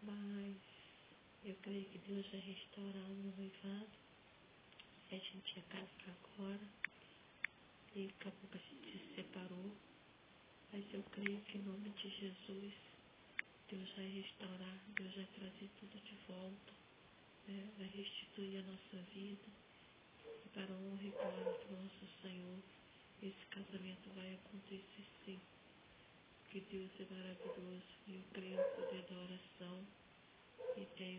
Mas eu creio que Deus vai restaurar o meu noivado. A gente ia casar agora e daqui a pouco a gente se separou. Mas eu creio que em nome de Jesus, Deus vai restaurar, Deus vai trazer tudo de volta, né? Vai restituir a nossa vida. E para a honra e glória do nosso Senhor, esse casamento vai acontecer sim. Que Deus é maravilhoso. E eu creio no poder da oração e tenho